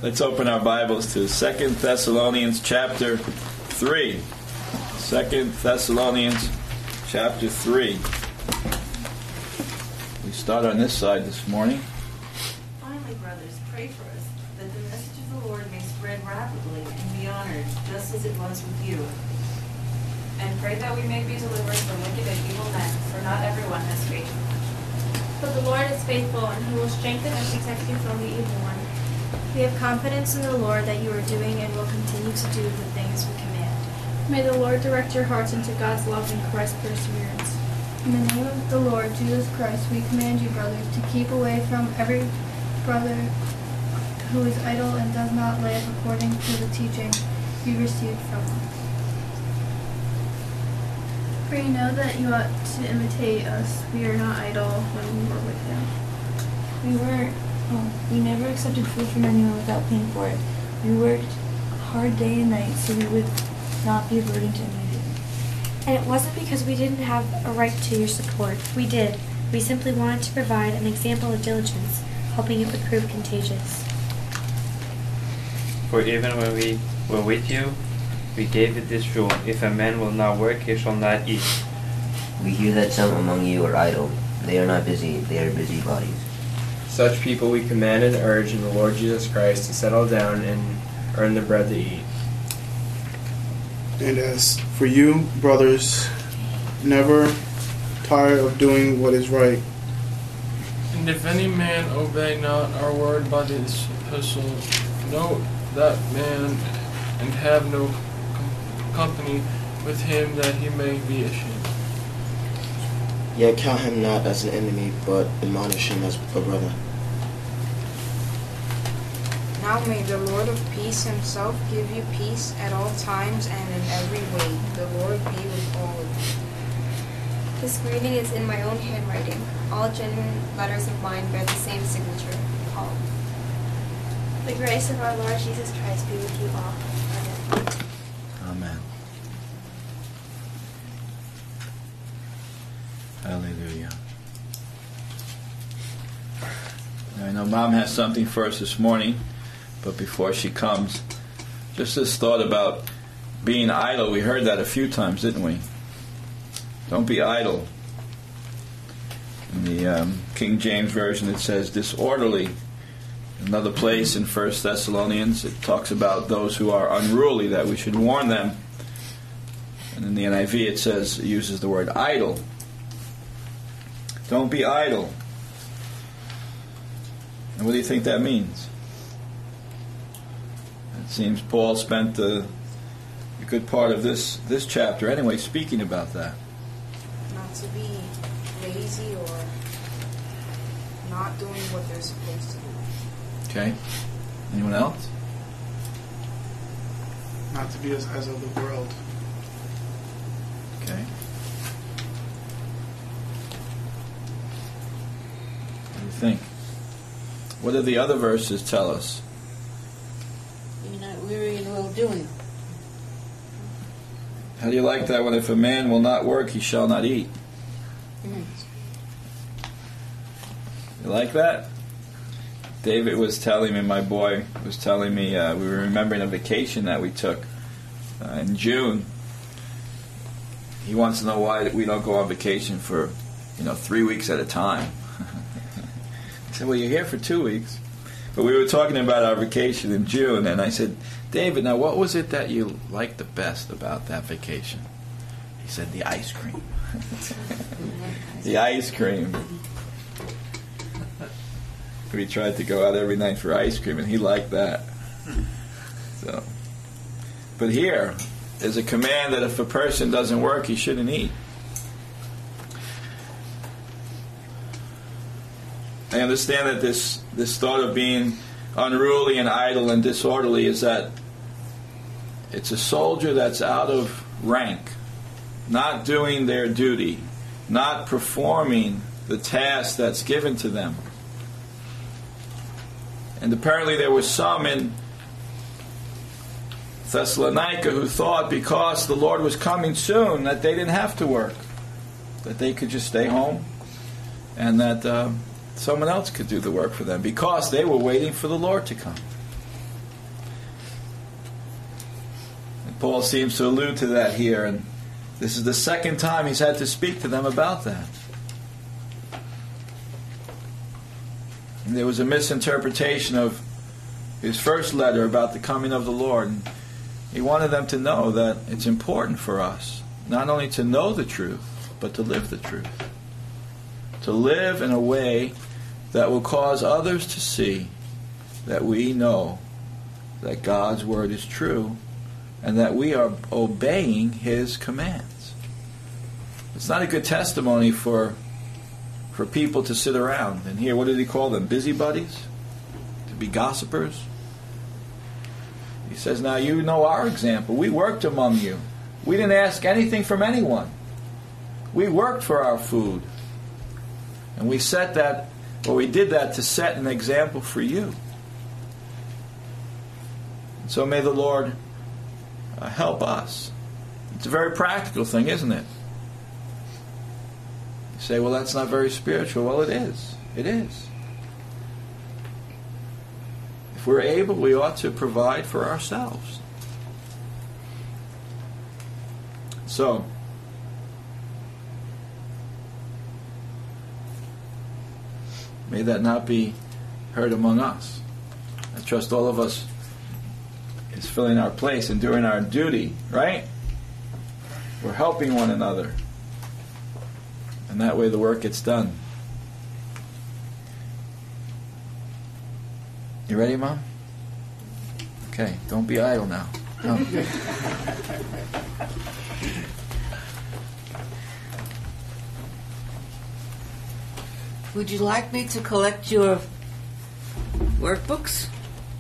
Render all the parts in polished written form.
Let's open our Bibles to 2 Thessalonians chapter 3. 2 Thessalonians chapter 3. We start on this side this morning. Finally, brothers, pray for us, that the message of the Lord may spread rapidly and be honored, just as it was with you. And pray that we may be delivered from wicked and evil men, for not everyone has faith. But the Lord is faithful, and He will strengthen and protect you from the evil one. We have confidence in the Lord that you are doing and will continue to do the things we command. May the Lord direct your hearts into God's love and Christ's perseverance. In the name of the Lord Jesus Christ, we command you, brothers, to keep away from every brother who is idle and does not live according to the teaching you received from us. For you know that you ought to imitate us. We are not idle when we were with you. We never accepted food from anyone without paying for it. We worked hard day and night so we would not be a burden to anyone. And it wasn't because we didn't have a right to your support. We did. We simply wanted to provide an example of diligence, hoping it would prove contagious. For even when we were with you, we gave it this rule: if a man will not work, he shall not eat. We hear that some among you are idle. They are not busy, they are busybodies. Such people we command and urge in the Lord Jesus Christ to settle down and earn the bread to eat. And as for you, brothers, never tire of doing what is right. And if any man obey not our word by this epistle, note that man and have no company with him, that he may be ashamed. Yet count him not as an enemy, but admonish him as a brother. Now may the Lord of peace himself give you peace at all times and in every way. The Lord be with all of you. This greeting is in my own handwriting. All genuine letters of mine bear the same signature, Paul. The grace of our Lord Jesus Christ be with you all. Amen. Amen. Hallelujah. I know Mom has something for us this morning, but before she comes, just this thought about being idle. We heard that a few times, didn't we? Don't be idle. In the King James Version it says disorderly. Another place in 1 Thessalonians it talks about those who are unruly, that we should warn them. And in the NIV it says, it uses the word idle. Don't be idle. And what do you think that means? It seems Paul spent a good part of this chapter anyway speaking about that. Not to be lazy or not doing what they're supposed to do. Okay. Anyone else? Not to be as of the world. Okay. What do you think? What do the other verses tell us? You're not weary in well doing. How do you like that one? If a man will not work, he shall not eat. You like that? David was telling me, my boy was telling me, we were remembering a vacation that we took in June. He wants to know why we don't go on vacation for, 3 weeks at a time. I said, well, you're here for 2 weeks. But we were talking about our vacation in June, and I said, David, now what was it that you liked the best about that vacation? He said, the ice cream. The ice cream. We tried to go out every night for ice cream, and he liked that. So, but here, there's a command that if a person doesn't work, he shouldn't eat. I understand that this thought of being unruly and idle and disorderly is that it's a soldier that's out of rank, not doing their duty, not performing the task that's given to them. And apparently there were some in Thessalonica who thought because the Lord was coming soon that they didn't have to work, that they could just stay home, and that someone else could do the work for them because they were waiting for the Lord to come. Paul seems to allude to that here, and this is the second time he's had to speak to them about that. And there was a misinterpretation of his first letter about the coming of the Lord. And he wanted them to know that it's important for us not only to know the truth, but to live the truth. To live in a way that will cause others to see that we know that God's Word is true and that we are obeying His commands. It's not a good testimony for people to sit around and hear, what did he call them? Busybodies? To be gossipers? He says, now you know our example. We worked among you. We didn't ask anything from anyone. We worked for our food. And we did that to set an example for you. And so may the Lord help us. It's a very practical thing, isn't it? You say, well, that's not very spiritual. Well, it is. It is. If we're able, we ought to provide for ourselves. So, may that not be heard among us. I trust all of us is filling our place and doing our duty, right? We're helping one another. And that way the work gets done. You ready, Mom? Okay, don't be idle now. No. Would you like me to collect your workbooks?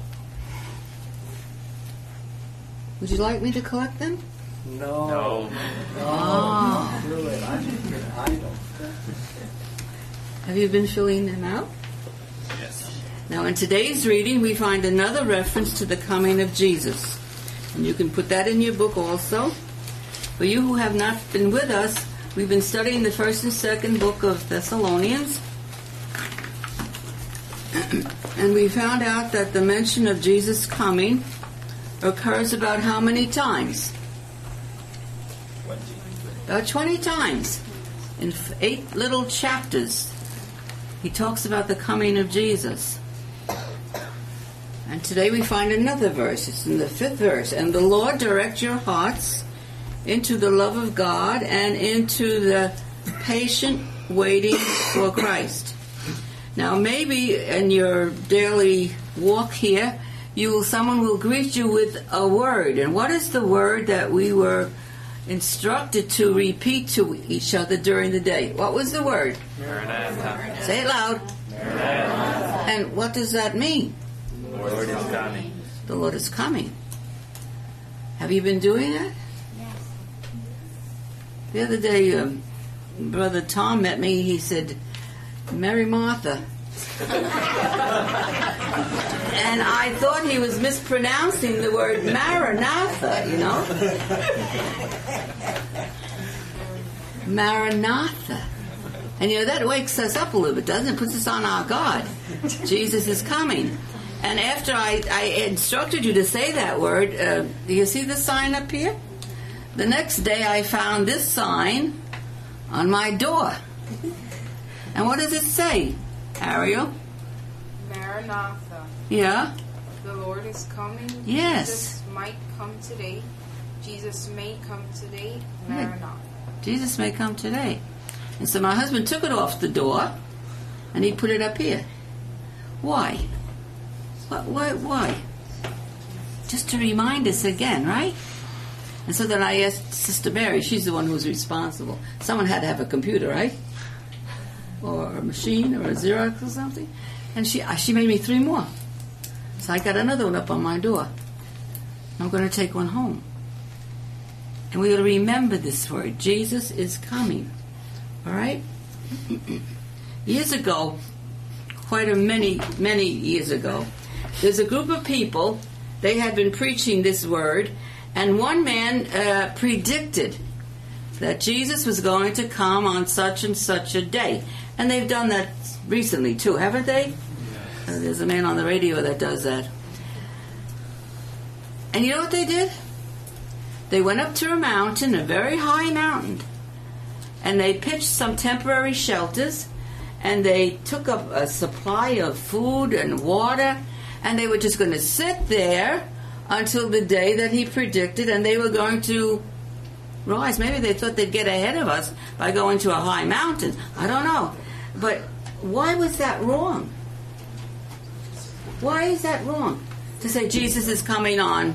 Would you like me to collect them? No. Oh. Do it. I'm idle. Have you been filling them out? Yes. Now, in today's reading, we find another reference to the coming of Jesus. And you can put that in your book also. For you who have not been with us, we've been studying the first and second book of Thessalonians. And we found out that the mention of Jesus coming occurs about how many times? 20. About 20 times. In 8 little chapters, he talks about the coming of Jesus. And today we find another verse. It's in the 5th verse. And the Lord direct your hearts into the love of God and into the patient waiting for Christ. Now maybe in your daily walk here, someone will greet you with a word. And what is the word that we were instructed to repeat to each other during the day? What was the word? Maranatha. Say it loud. Maranatha. And what does that mean? The Lord is coming. The Lord is coming. Have you been doing that? Yes. The other day, Brother Tom met me. He said, Mary Martha. And I thought he was mispronouncing the word Maranatha, you know. Maranatha. And you know, that wakes us up a little bit, doesn't it? It puts us on our guard. Jesus is coming. And after I instructed you to say that word, do you see the sign up here? The next day I found this sign on my door. And what does it say, Ariel? Maranatha. Yeah? The Lord is coming. Yes. Jesus might come today. Jesus may come today. Maranatha. Jesus may come today. And so my husband took it off the door and he put it up here. Why? Why? Just to remind us again, right? And so then I asked Sister Mary, she's the one who's responsible. Someone had to have a computer, right? Or a machine or a Xerox or something. And she made me 3 more. So I got another one up on my door. I'm going to take one home. And we're going to remember this word. Jesus is coming. All right? Years ago, many years ago, there's a group of people, they had been preaching this word, and one man predicted that Jesus was going to come on such and such a day. And they've done that recently too, haven't they? Yes. There's a man on the radio that does that. And you know what they did? They went up to a mountain, a very high mountain, and they pitched some temporary shelters, and they took up a supply of food and water, and they were just going to sit there until the day that he predicted, and they were going to rise. Maybe they thought they'd get ahead of us by going to a high mountain. I don't know. But why was that wrong? Why is that wrong? To say Jesus is coming on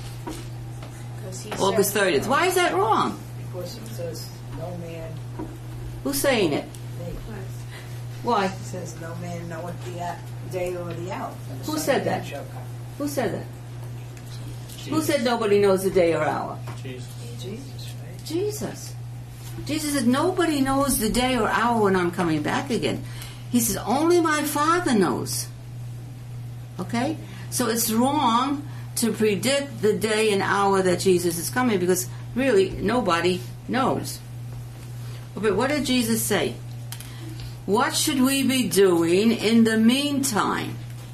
August 30th. Why is that wrong? Because it says no man. Who's saying it? Why? It says no man knoweth the day or the hour. Who said that? Who said that? Who said nobody knows the day or hour? Jesus. Jesus. Jesus said, nobody knows the day or hour when I'm coming back again. He says, only my Father knows. Okay? So it's wrong to predict the day and hour that Jesus is coming, because really nobody knows. But what did Jesus say? What should we be doing in the meantime?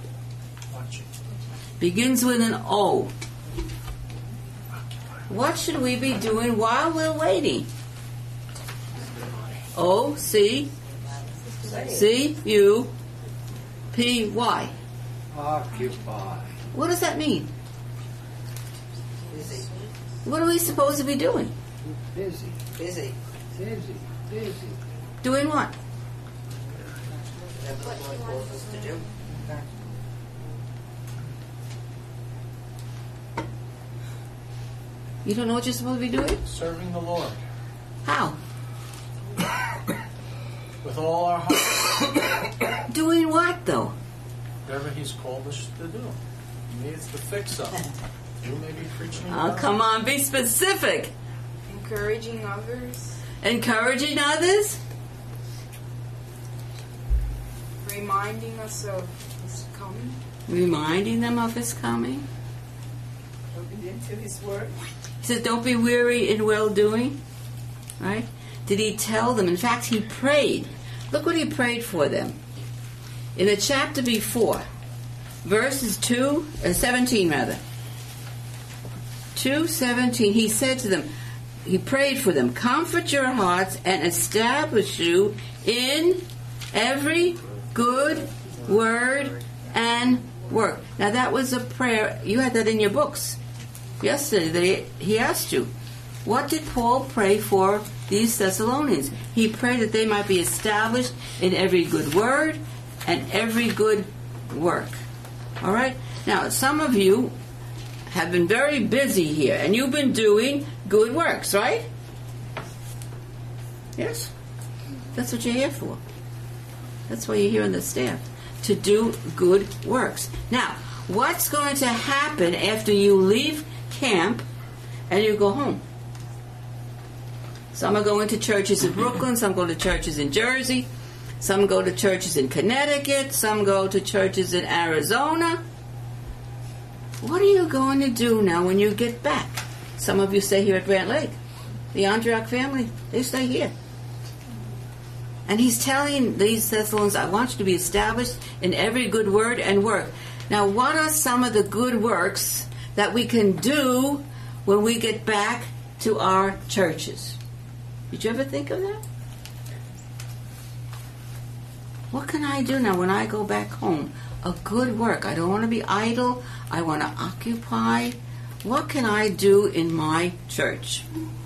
Begins with an O. What should we be doing while we're waiting? O, C, C, U, P, Y. Occupy. What does that mean? Busy. What are we supposed to be doing? Busy. Busy. Busy. Busy. Doing what? That's what the Lord calls us to do. You don't know what you're supposed to be doing? Serving the Lord. How? With all our heart. Doing what, though? Whatever He's called us to do. He needs to fix something. You may be preaching. Oh, come on, be specific. Encouraging others. Encouraging others? Reminding us of His coming. Reminding them of His coming. Looking into His Word. He says, don't be weary in well-doing. Right? Did He tell them? In fact, He prayed. Look what He prayed for them. In the chapter before, verses 17 rather. 2:17, He said to them, He prayed for them, comfort your hearts and establish you in every good word and work. Now that was a prayer. You had that in your books. Yesterday he asked you, what did Paul pray for these Thessalonians? He prayed that they might be established in every good word and every good work. All right? Now, some of you have been very busy here, and you've been doing good works, right? Yes? That's what you're here for. That's why you're here on the staff, to do good works. Now, what's going to happen after you leave camp and you go home? Some are going to churches in Brooklyn, some go to churches in Jersey, some go to churches in Connecticut, some go to churches in Arizona. What are you going to do now when you get back? Some of you stay here at Grant Lake. The Andriak family, they stay here. And he's telling these Thessalonians, I want you to be established in every good word and work. Now, what are some of the good works that we can do when we get back to our churches? Did you ever think of that? What can I do now when I go back home? A good work. I don't want to be idle. I want to occupy. What can I do in my church?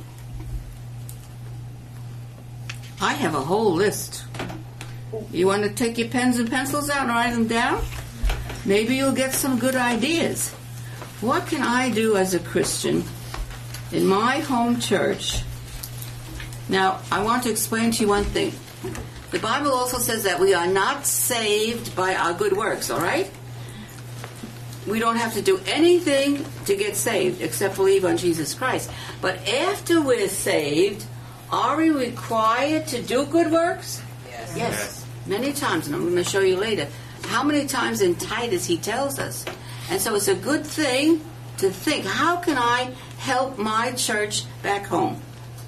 I have a whole list. You want to take your pens and pencils out and write them down? Maybe you'll get some good ideas. What can I do as a Christian in my home church? Now, I want to explain to you one thing. The Bible also says that we are not saved by our good works, all right? We don't have to do anything to get saved except believe on Jesus Christ. But after we're saved, are we required to do good works? Yes. Many times, and I'm going to show you later. How many times in Titus he tells us. And so it's a good thing to think, how can I help my church back home?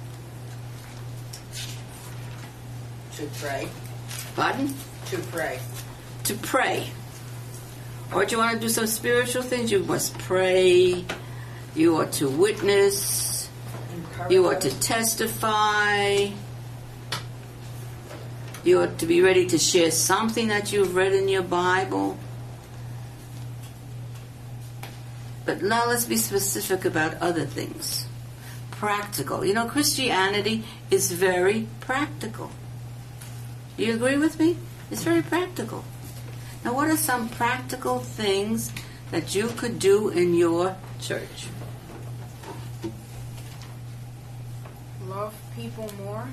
To pray. Pardon? To pray. To pray. Or do you want to do some spiritual things? You must pray. You are to witness. You ought to testify. You ought to be ready to share something that you've read in your Bible. But now let's be specific about other things. Practical. You know, Christianity is very practical. Do you agree with me? It's very practical. Now, what are some practical things that you could do in your church? Love people more.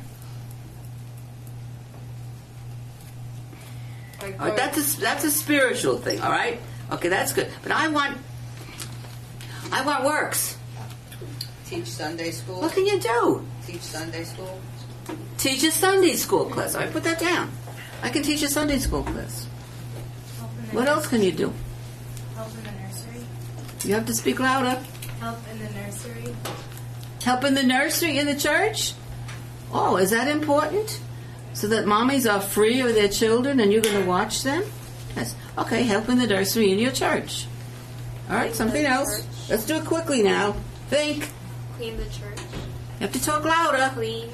Like All right, that's a spiritual thing, all right? Okay, that's good. But I want works. Teach Sunday school. What can you do? Teach Sunday school. Teach a Sunday school class. All right, put that down. I can teach a Sunday school class. What else can you do? Help in the nursery. You have to speak louder. Help in the nursery. Help in the nursery in the church? Oh, is that important? So that mommies are free of their children and you're going to watch them? Yes. Okay, help in the nursery in your church. All right, something else. Let's do it quickly now. Think. Clean the church. You have to talk louder. Clean.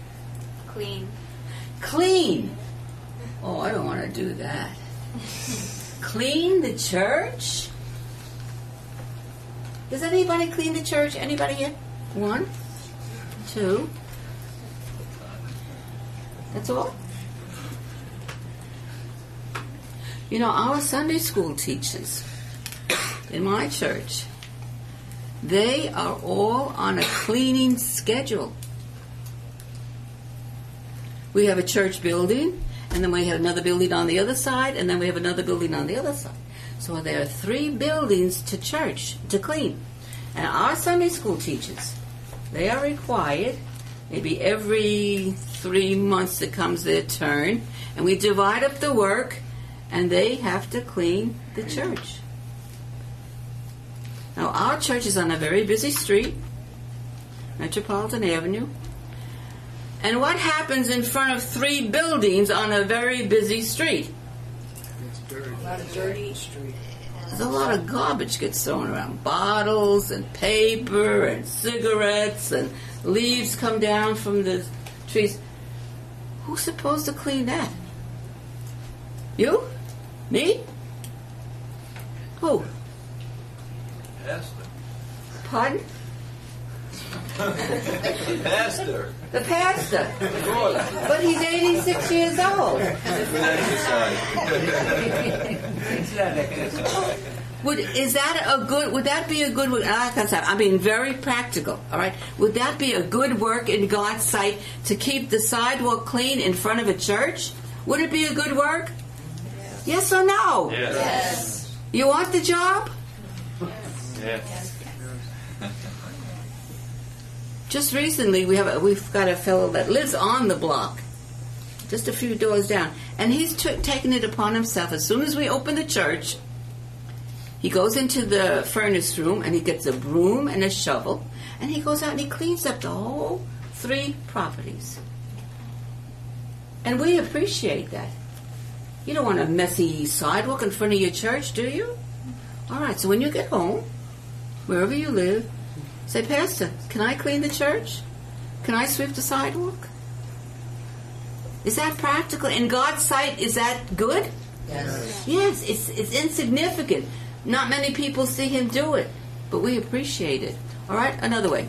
Clean. Oh, I don't want to do that. Clean the church? Does anybody clean the church? Anybody here? 1, 2. That's all? You know, our Sunday school teachers in my church, they are all on a cleaning schedule. We have a church building, and then we have another building on the other side, and then we have another building on the other side. So there are 3 buildings to church to clean. And our Sunday school teachers, they are required, maybe every 3 months it comes their turn, and we divide up the work, and they have to clean the church. Now, our church is on a very busy street, Metropolitan Avenue. And what happens in front of 3 buildings on a very busy street? A lot of dirty street. There's a lot of garbage gets thrown around. Bottles and paper and cigarettes and leaves come down from the trees. Who's supposed to clean that? You? Me? Who? Pastor. Pardon? Pastor. The pastor. But he's 86 years old. Good exercise. Would that be a good work? I'm being very practical, all right? Would that be a good work in God's sight to keep the sidewalk clean in front of a church? Would it be a good work? Yes or no? Yes. You want the job? Yes. Just recently, we've got a fellow that lives on the block, just a few doors down, and he's taken it upon himself. As soon as we open the church, he goes into the furnace room and he gets a broom and a shovel, and he goes out and he cleans up the whole 3 properties. And we appreciate that. You don't want a messy sidewalk in front of your church, do you? All right, so when you get home, wherever you live, say, Pastor, can I clean the church? Can I sweep the sidewalk? Is that practical? In God's sight, is that good? Yes. Yes, it's insignificant. Not many people see him do it, but we appreciate it. All right, another way.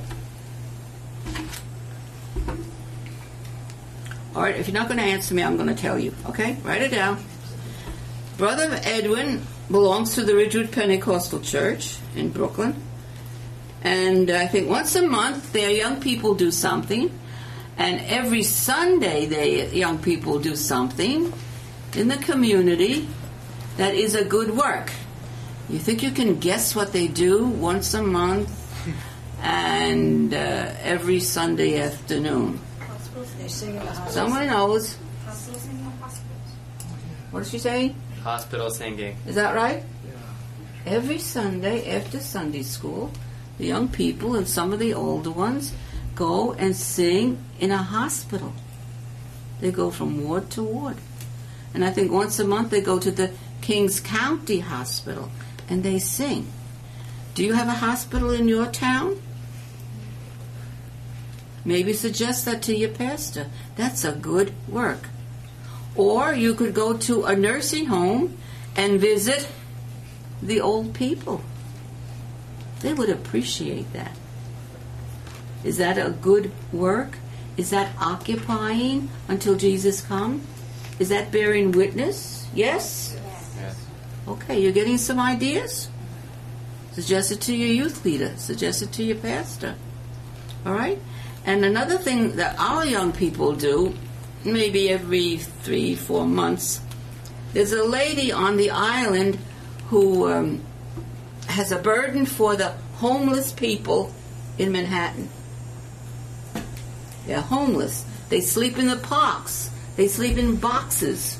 All right, if you're not going to answer me, I'm going to tell you. Okay, write it down. Brother Edwin belongs to the Ridgewood Pentecostal Church in Brooklyn. And I think once a month their young people do something. And every Sunday the young people do something in the community that is a good work. You think you can guess what they do once a month and every Sunday afternoon? They sing in the hospitals. Someone knows. Hospital singing in hospitals. What did she say? Hospital singing. Is that right? Every Sunday after Sunday school, the young people and some of the older ones go and sing in a hospital. They go from ward to ward. And I think once a month they go to the Kings County Hospital and they sing. Do you have a hospital in your town? Maybe suggest that to your pastor. That's a good work. Or you could go to a nursing home and visit the old people. They would appreciate that. Is that a good work? Is that occupying until Jesus comes? Is that bearing witness? Yes? Yes. Okay, you're getting some ideas? Suggest it to your youth leader. Suggest it to your pastor. All right? And another thing that our young people do, maybe every 3-4 months, there's a lady on the island who has a burden for the homeless people in Manhattan. They're homeless. They sleep in the parks. They sleep in boxes.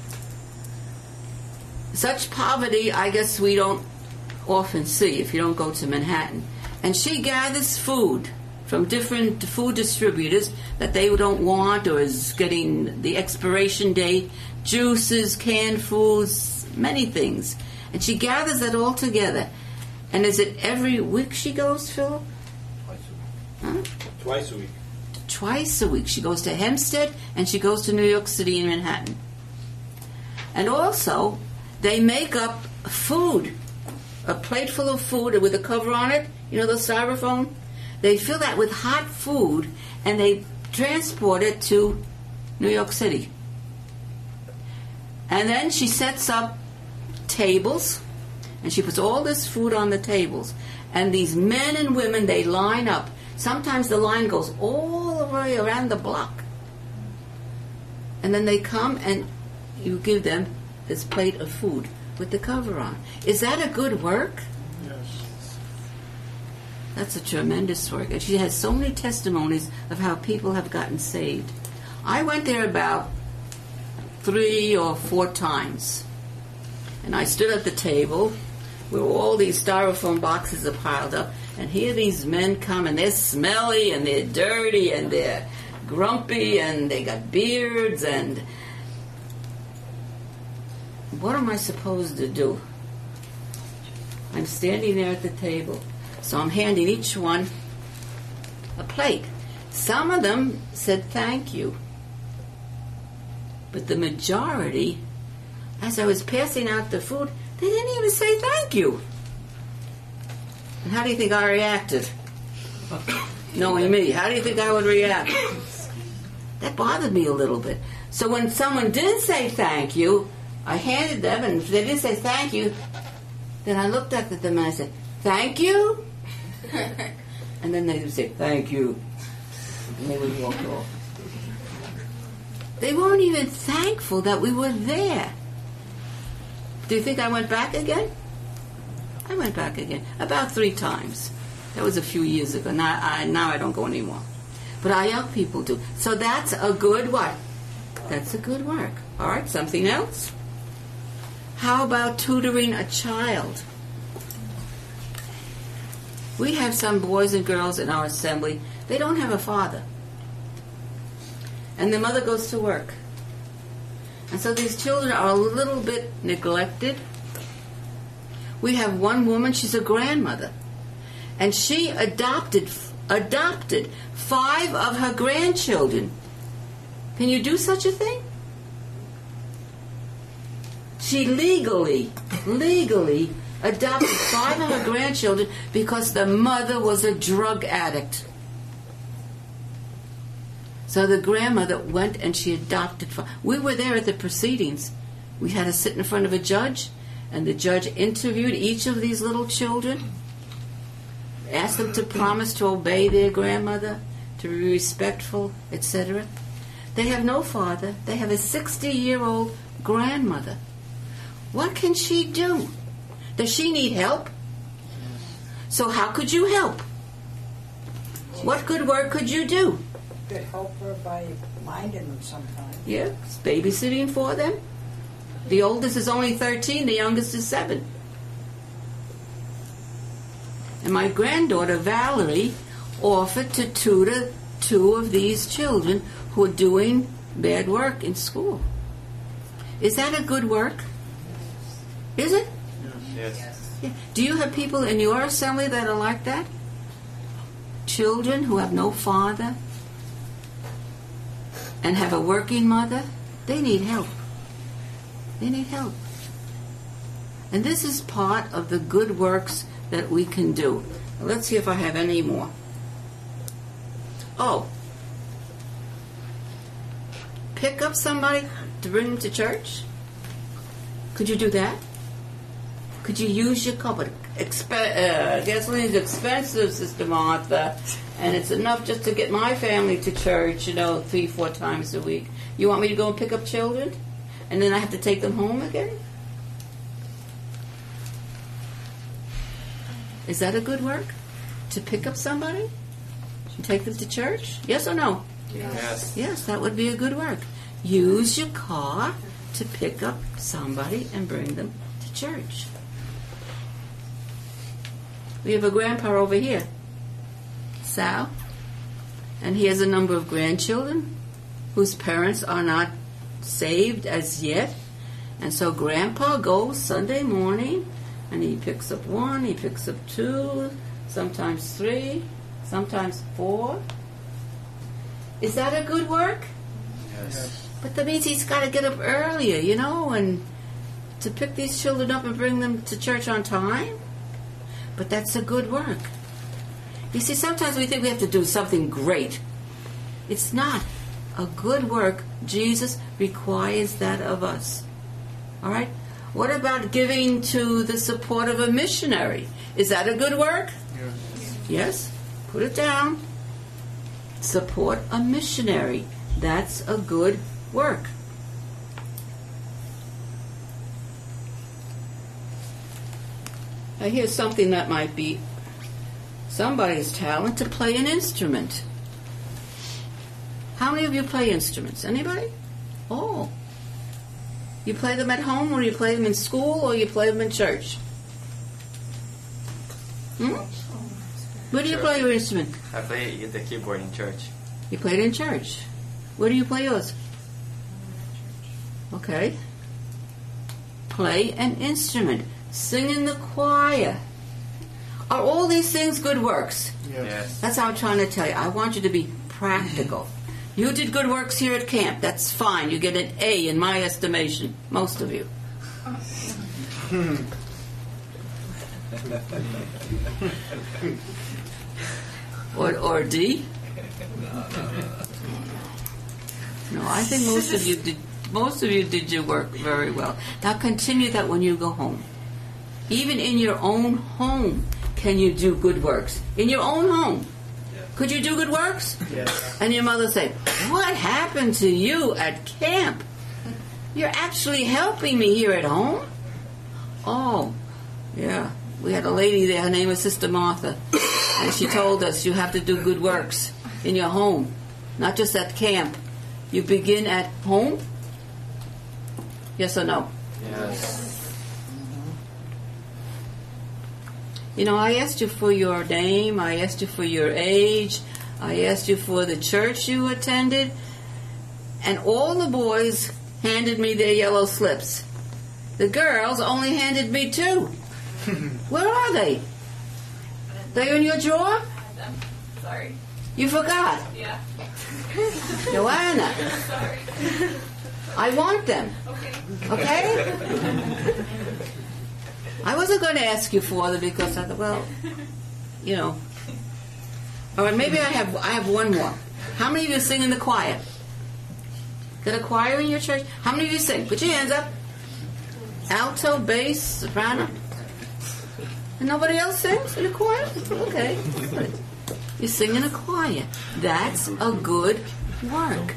Such poverty, I guess we don't often see if you don't go to Manhattan. And she gathers food from different food distributors that they don't want or is getting the expiration date, juices, canned foods, many things. And she gathers it all together. And is it every week she goes, Philip? Twice a week. Twice a week. She goes to Hempstead and she goes to New York City and Manhattan. And also, they make up food, a plate full of food with a cover on it, you know, the styrofoam? They fill that with hot food and they transport it to New York City. And then she sets up tables and she puts all this food on the tables. And these men and women, they line up. Sometimes the line goes all the way around the block. And then they come and you give them this plate of food with the cover on. Is that a good work? Yes. That's a tremendous work. And she has so many testimonies of how people have gotten saved. I went there about 3 or 4 times. And I stood at the table where all these styrofoam boxes are piled up. And here these men come and they're smelly and they're dirty and they're grumpy and they got beards and what am I supposed to do? I'm standing there at the table. So I'm handing each one a plate. Some of them said thank you. But the majority, as I was passing out the food, they didn't even say thank you. And how do you think I reacted? Knowing me, how do you think I would react? That bothered me a little bit. So when someone did say thank you, I handed them, and if they didn't say thank you, then I looked up at them and I said, thank you? And then they would say, thank you. And they would walk off. They weren't even thankful that we were there. Do you think I went back again? I went back again. About 3 times. That was a few years ago. Now I don't go anymore. But our young people do. So that's a good what? That's a good work. All right, something else? How about tutoring a child? We have some boys and girls in our assembly. They don't have a father. And the mother goes to work. And so these children are a little bit neglected. We have one woman, she's a grandmother. And she adopted 5 of her grandchildren. Can you do such a thing? She legally adopted 5 of her grandchildren because the mother was a drug addict. So the grandmother went and she adopted 5. We were there at the proceedings. We had to sit in front of a judge, and the judge interviewed each of these little children, asked them to promise to obey their grandmother, to be respectful, etc. They have no father. They have a 60-year-old grandmother. What can she do? Does she need help? So how could you help? What good work could you do? You could help her by minding them sometimes. Yeah, babysitting for them. The oldest is only 13, the youngest is 7. And my granddaughter, Valerie, offered to tutor 2 of these children who are doing bad work in school. Is that a good work? Is it? Yes. Yeah. Do you have people in your assembly that are like that? Children who have no father and have a working mother, they need help. They need help. And this is part of the good works that we can do. Let's see if I have any more. Oh. Pick up somebody to bring them to church? Could you do that? Could you use your car? But gasoline is expensive, Sister Martha, and it's enough just to get my family to church, 3-4 times a week. You want me to go and pick up children? And then I have to take them home again? Is that a good work? To pick up somebody? And take them to church? Yes or no? Yes. Yes, that would be a good work. Use your car to pick up somebody and bring them to church. We have a grandpa over here, Sal, and he has a number of grandchildren whose parents are not saved as yet. And so Grandpa goes Sunday morning and he picks up 1, he picks up 2, sometimes 3, sometimes 4. Is that a good work? Yes. But that means he's got to get up earlier, and to pick these children up and bring them to church on time. But that's a good work. You see, sometimes we think we have to do something great. It's not. A good work, Jesus requires that of us. All right? What about giving to the support of a missionary? Is that a good work? Yes. Yes? Put it down. Support a missionary. That's a good work. Now here's something that might be somebody's talent, to play an instrument. How many of you play instruments? Anybody? Oh. You play them at home, or you play them in school, or you play them in church? Where do you play your instrument? I play the keyboard in church. You play it in church. Where do you play yours? Okay. Play an instrument. Sing in the choir. Are all these things good works? Yes. That's how I'm trying to tell you. I want you to be practical. You did good works here at camp. That's fine. You get an A in my estimation. Most of you. Or D? No, I think most of you did your work very well. Now continue that when you go home. Even in your own home, can you do good works? In your own home. Could you do good works? Yes. And your mother say, "What happened to you at camp? You're actually helping me here at home?" Oh, yeah. We had a lady there, her name was Sister Martha, and she told us you have to do good works in your home, not just at camp. You begin at home? Yes or no? Yes. I asked you for your name, I asked you for your age, I asked you for the church you attended, and all the boys handed me their yellow slips. The girls only handed me 2. Where are they? They're in your drawer? Sorry. You forgot? Yeah. Joanna. Sorry. I want them. Okay? I wasn't going to ask you for them because I thought, well, All right, maybe I have one more. How many of you sing in the choir? Got a choir in your church? How many of you sing? Put your hands up. Alto, bass, soprano. And nobody else sings in a choir? Okay. You sing in a choir. That's a good work.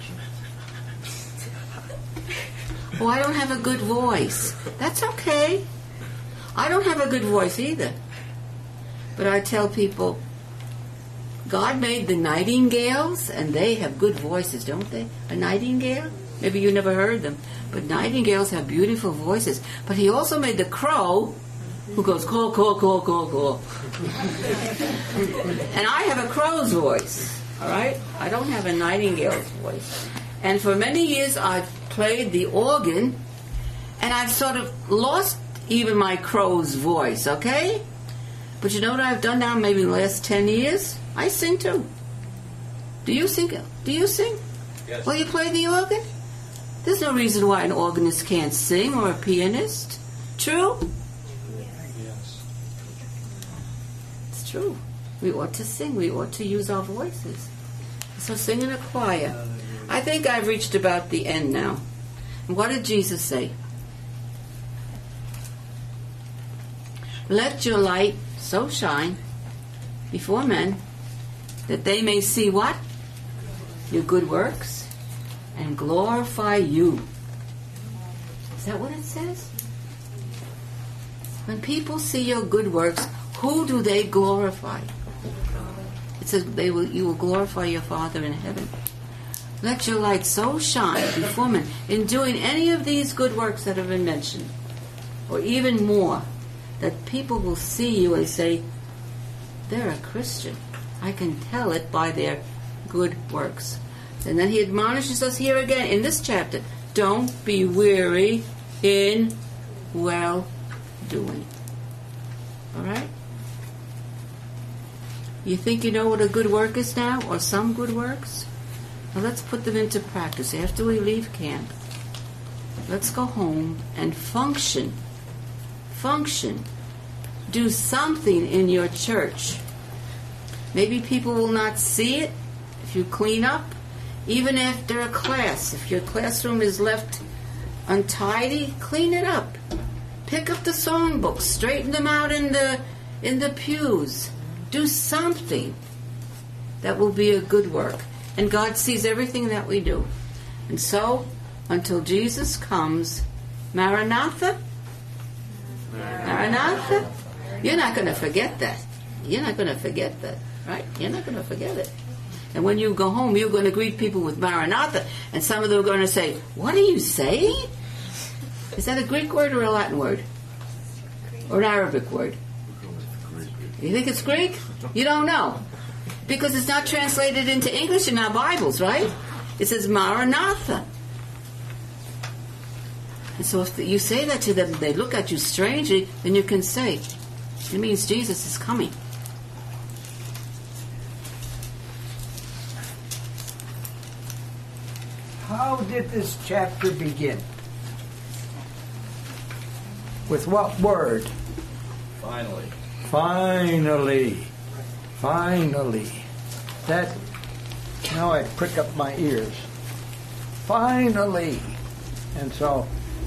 Oh, I don't have a good voice. That's okay. I don't have a good voice either. But I tell people, God made the nightingales, and they have good voices, don't they? A nightingale? Maybe you never heard them. But nightingales have beautiful voices. But he also made the crow, who goes, caw, caw, caw, caw, caw. And I have a crow's voice, all right? I don't have a nightingale's voice. And for many years I've played the organ, and I've sort of lost even my crow's voice, okay? But you know what I've done now maybe in the last 10 years? I sing too. Do you sing? Do you sing? Yes. Well, you play the organ? There's no reason why an organist can't sing or a pianist. True? Yes. It's true. We ought to sing. We ought to use our voices. So sing in a choir. I think I've reached about the end now. And what did Jesus say? Let your light so shine before men that they may see what? Your good works and glorify you. Is that what it says? When people see your good works, who do they glorify? It says you will glorify your Father in heaven. Let your light so shine before men in doing any of these good works that have been mentioned, or even more, that people will see you and say, they're a Christian. I can tell it by their good works. And then he admonishes us here again in this chapter, don't be weary in well-doing. All right? You think you know what a good work is now, or some good works? Well, let's put them into practice after we leave camp. Let's go home and function. Function. Do something in your church. Maybe people will not see it if you clean up. Even after a class, if your classroom is left untidy, clean it up. Pick up the songbooks, straighten them out in the pews. Do something that will be a good work. And God sees everything that we do. And so, until Jesus comes, Maranatha? Maranatha? You're not going to forget that. You're not going to forget that, right? You're not going to forget it. And when you go home, you're going to greet people with Maranatha. And some of them are going to say, what are you saying? Is that a Greek word or a Latin word? Or an Arabic word? You think it's Greek? You don't know. Because it's not translated into English in our Bibles, right? It says Maranatha. And so if you say that to them, they look at you strangely, then you can say, it means Jesus is coming. How did this chapter begin? With what word? Finally. Finally. Finally. That, now I prick up my ears. Finally. And so,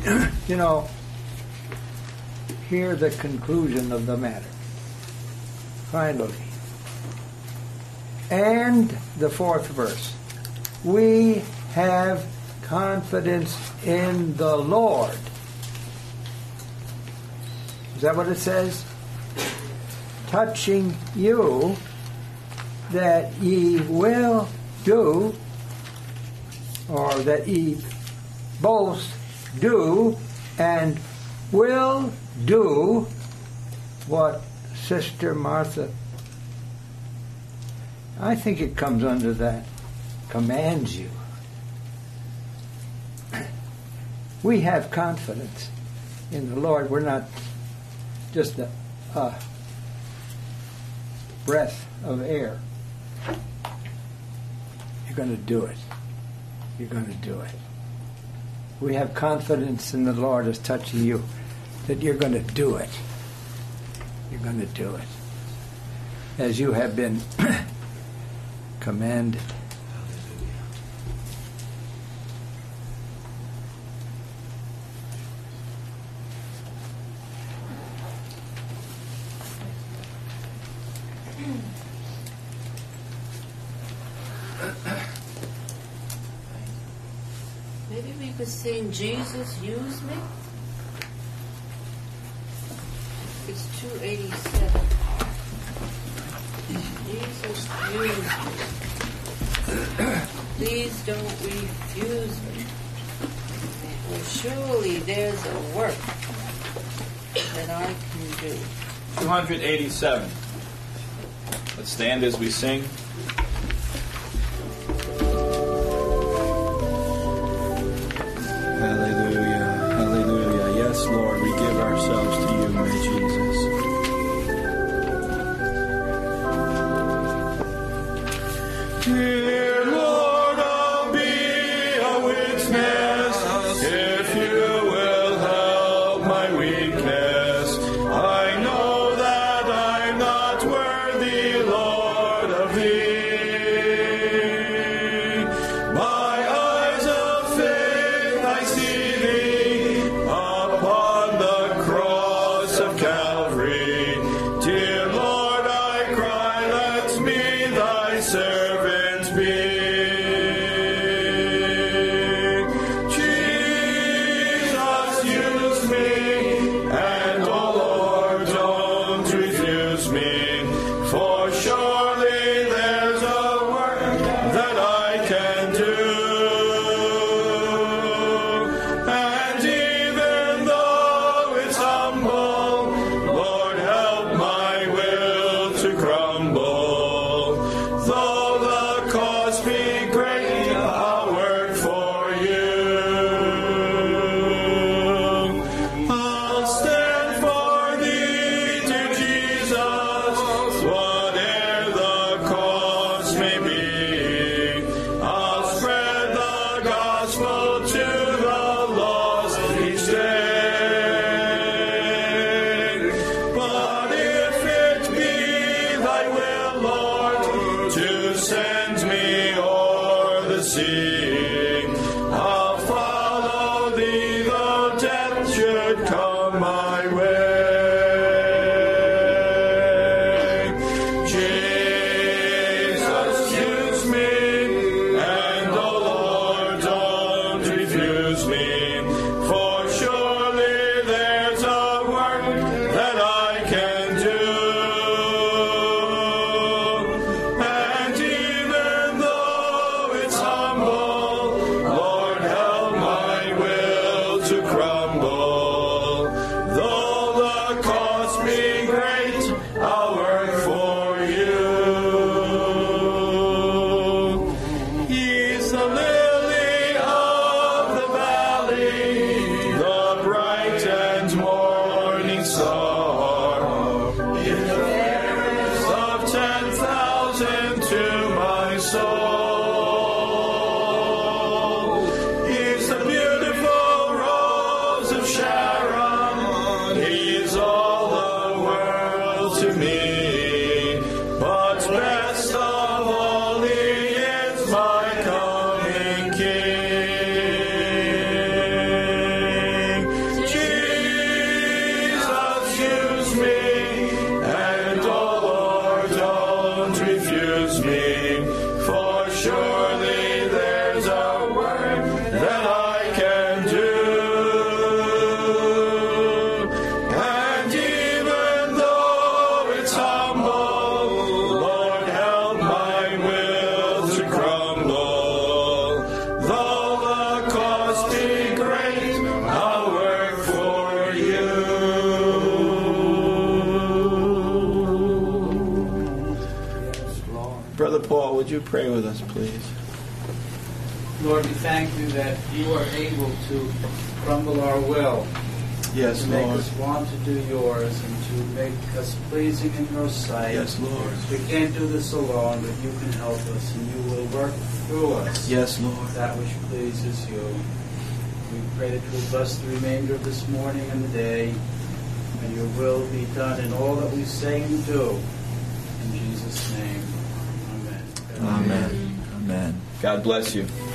hear the conclusion of the matter. Finally. And the fourth verse. We have confidence in the Lord. Is that what it says? Touching you, that ye will do, or that ye both do and will do what Sister Martha, I think it comes under that, commands you. We have confidence in the Lord. We're not just a breath of air. You're going to do it. You're going to do it. We have confidence in the Lord as touching you, that you're going to do it. You're going to do it. As you have been commanded. Maybe we could sing Jesus Use Me. It's 287. Jesus use me. Please don't refuse me. For surely there's a work that I can do. 287. Let's stand as we sing. Hallelujah, hallelujah. Yes, Lord, we give ourselves to you, my Jesus. Dear Lord, I'll be For surely there's a work that I can do. And even though it's humble, Lord, help my will to crumble. Though the cost be great, I'll work for you. I'll stand for thee, dear Jesus, whate'er the cost may be. I'll spread the gospel to the lost each day. But if it be thy will, Lord, to send me o'er the sea, I'll follow thee though death should come my way. Jesus, use me, and oh Lord, don't refuse me. For surely there's a work that I can do. And even though it's humble, Lord, help my will to crumble. Though the cost be great, I'll work for you. He's the lily of the valley, the bright and morning star. He's the fairest of 10,000 to my soul. He's the beautiful rose of Sharon. He's all the world to me. But best of all, he is my coming King. Jesus, use me, and oh Lord, don't refuse me. For surely there's a work that I can do. And even though it's humble, Lord, help my will to crumble. Though the cost be great, I'll work for you. Brother Paul, would you pray with us, please? Lord, we thank you that you are able to crumble our will. Yes, to make Lord. us want to do yours and to make us pleasing in your sight. Yes, Lord. We can't do this alone, but you can help us and you will work through us. Yes, Lord. That which pleases you. We pray that you will bless the remainder of this morning and the day, and your will be done in all that we say and do. In Jesus' name, amen. Amen. Amen. God bless you.